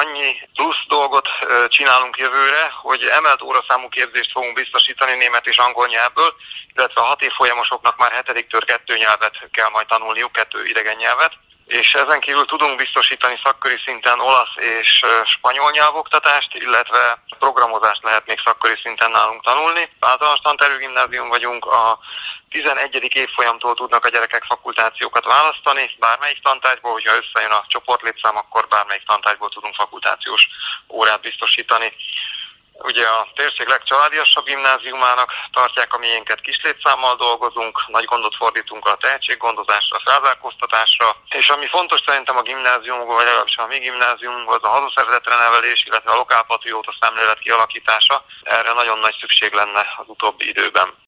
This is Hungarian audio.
annyi plusz dolgot csinálunk jövőre, hogy emelt óraszámú képzést fogunk biztosítani német és angol nyelvből, illetve a 6 évfolyamosoknak már 7-től 2 nyelvet kell majd tanulniuk, 2 idegen nyelvet. És ezen kívül tudunk biztosítani szakköri szinten olasz és spanyol nyelvoktatást, illetve programozást lehet még szakköri szinten nálunk tanulni. Általános tantervű gimnázium vagyunk, a 11. évfolyamtól tudnak a gyerekek fakultációkat választani, bármelyik tantárgyból, hogyha összejön a csoportlétszám, akkor bármelyik tantárgyból tudunk fakultációs órát biztosítani. Ugye a térség legcsaládiasabb gimnáziumának tartják a miénket, kis létszámmal dolgozunk, nagy gondot fordítunk a tehetséggondozásra, a felzárkóztatásra, és ami fontos szerintem a gimnáziumunkban, vagy legalábbis a mi gimnáziumunkban, az a hazaszeretetre nevelés, illetve a lokálpatrióta szemlélet kialakítása. Erre nagyon nagy szükség lenne az utóbbi időben.